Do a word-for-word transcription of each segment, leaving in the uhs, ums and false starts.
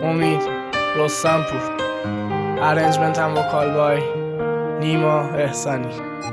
امید رستمپور. ارنجمنت هم وکال بای نیما احسانی.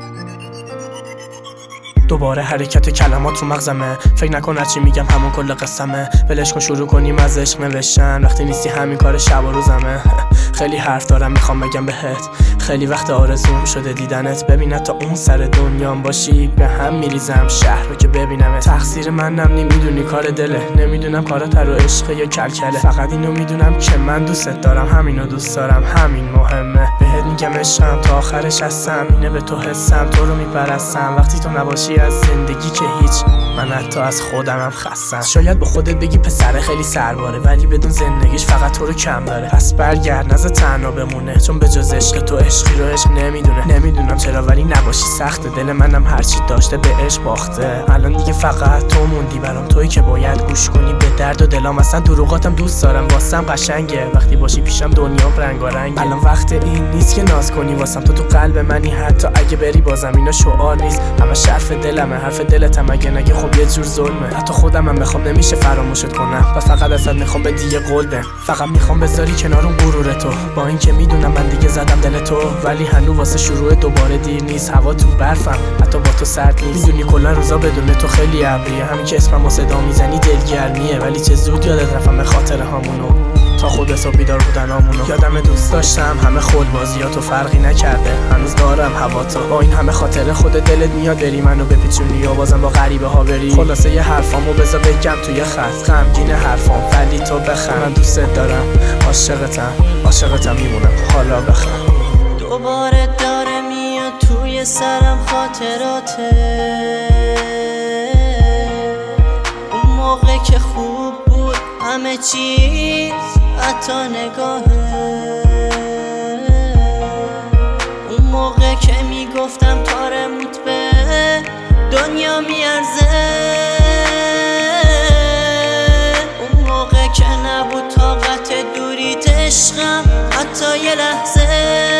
دوباره حرکت کلمات رو مغزمه، فکر نکن چی میگم همون کل قسمه. ولش کن شروع کنیم از عشق نوشتن، وقتی نیستی همین کار شب و روزمه. خیلی حرف دارم میخوام بگم بهت، خیلی وقت آرزوم شده دیدنت. ببینت تا اون سر دنیام باشی به هم میریزم شهر رو که ببینمت. تقصیر منم نمیدونی کار دله، نمیدونم کارات رو عشق یا کلکله. فقط اینو میدونم که من دوست دارم، همینو دوست دارم، همین مهمه. بهت میگم عشقم تا آخرش هستم، اینه به تو حسم، تو رو میپرستم. وقتی تو نباشی از زندگی که هیچ، من حتی از خودمم خستم. شاید به خودت بگی پسر خیلی سرباره، ولی بدون زندگیش فقط تو رو کم داره. پس برگرد نذار تنها بمونه، چون به جز عشق تو عشقی رو عشق نمیدونه. نمیدونم چرا ولی نباشی سخته، دل منم هرچی داشته به عشق باخته. الان دیگه فقط تو موندی برام، تویی که باید گوش کنی به درد و دلام. اصلا دروغاتم دوست دارم، واسم قشنگه وقتی باشی پیشم دنیا رنگارنگه. الان وقت این نیست که ناز کنی واسم، تو تو قلب منی حتی اگه بری بازم. اینا شعار نیست، همه حرف دلمه، حرف دلتم اگه نگه خب یه جور ظلمه. حتی خودم هم بخوام نمیشه فراموشت کنم، و فقط ازت میخوام به دیگه قول بهم. فقط میخوام بذاری کنار اون غرور تو، با اینکه میدونم من دیگه زدم دل تو، ولی هنوز واسه شروع دوباره دیر نیست. هوا تو برفم حتی با تو سرد نیست، میدونی کلا روزا بدون تو خیلی ابریه. همین که اسممو صدا میزنی دلگرمیه، ولی چه زود یادت رفتم به خاطر همونو، تا خود حساب بیدار بودن همونو. یادم دوست داشتم همه خود بازیاتو فرقی نکرده، هنوز دارم هوا تو. با این همه خاطره خود دلت میاد بری منو بپیچونی یا بازم با غریبه ها بری. خلاصه یه حرفامو بذار بگم توی خط، غمگین حرفام ولی تو بخند. من دوست دارم، عاشقتم، عاشقتم میمونم، حالا بخند. دوباره داره میاد توی سرم خاطراته، اون موقع که خوب بود همه چیز حتی نگاهه. اون موقع که میگفتم تارموت به دنیا میارزه، اون موقع که نبود طاقت دوریت عشقم حتی یه لحظه.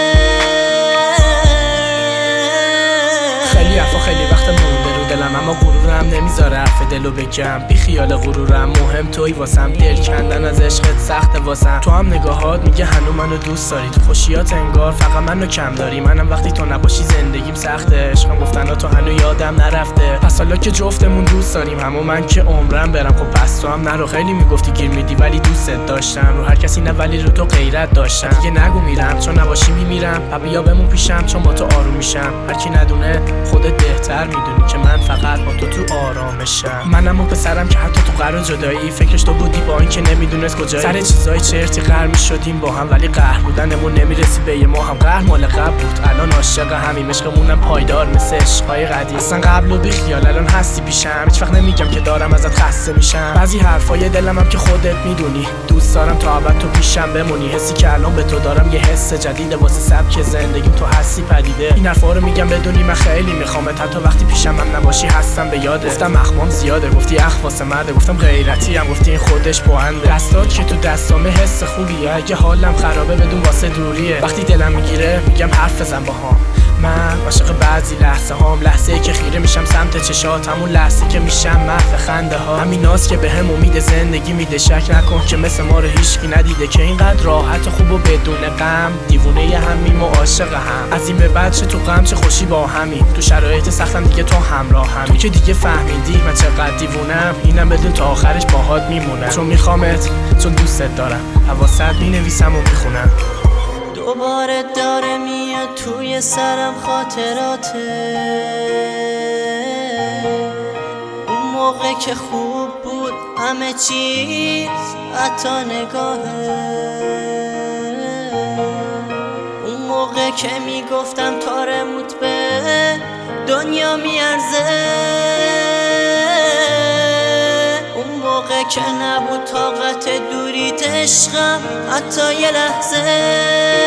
خیلی حرفا خیلی وقت مونده رو دلم، اما غرورم نمیذاره حرف دلو بگم. بی خیال غرورم، مهم توی واسم، دل کندن از عشقت سخته واسم. تو هم نگاهات میگه هنو منو دوست داری، تو خوشیات انگار فقط منو کم داری. منم وقتی تو نباشی زندگیم سخته، عشقم گفتن تو هنو یادم نرفته. پس حالا که جفتمون دوست داریم، اما من که عمرم برم خب پس تو هم نرو. خیلی میگفتی گیر میدی ولی دوستت داشتم، رو هر کسی نه ولی رو تو غیرت داشتم. دیگه نگو میرم چون نباشی میمیرم، بیا بمون پیشم چون با تو آروم میشم. هر کی ندونه خودت بهتر میدونی که من فقط با تو تو آرامشم. منم اون پسرم که حتی تو قرار جدایی فکرش تو بودی، با اینکه نمیدونست کجایی. سر چیزای چرتی قهر میشدیم با هم، ولی قهر بودنمون نمیرسی به یه ما هم. قهر مال قبل بود، الان عاشق همیم، عشقمونم پایدار مثل عشقای قدیم. اصلا قبل و بی خیال الان هستی پیشم، هیچ وقت نمیگم که دارم ازت خسته میشم. بعضی حرفای دلم هم که خودت میدونی، دوست دارم تا ابد تو پیشم بمونی. حسی که الان به تو دارم یه حس جدیده، واسه سبک زندگیم تو هستی پدیده. این حرفا رو میگم بدونی من خیلی میخوامت، حتی وقتی پیشم هم نباشی هستم به یاده. گفتم اخمام زیاده، گفتی اخ واسه مرده، گفتم غیرتی هم، گفتی این خودش پوهنده. دستات که تو دستامه حس خوبیه، اگه حالم خرابه بدون واسه دوریه. وقتی دلم میگیره میگم حرف بزن باهام. من عاشق بعضی لحظه هام، لحظه ای که خیره میشم سمت چشات، همون لحظه که میشم محو خنده ها. همین ناز که بهم امید زندگی میده، شک نکن که مثل ما رو هیچکی ندیده، که اینقدر راحت خوب و بدون غم. دیوونه همیم و عاشق هم، از این به بعد چه تو غم چه خوشی با همین. تو شرایط سختم دیگه تو همراه هم، تو که دیگه فهمیدی من چقدر دیوونم. اینم بدون تا آخرش باهات میمونم، چون میخوامت، چون دوستت دارم، حواست مینویسم و میخونم. دوباره داره میاد توی سرم خاطراته، اون موقع که خوب بود همه چیز حتی نگاهه. اون موقع که میگفتم تارموت به دنیا میارزه، اون موقع که نبود طاقت دوریت عشقم حتی یه لحظه.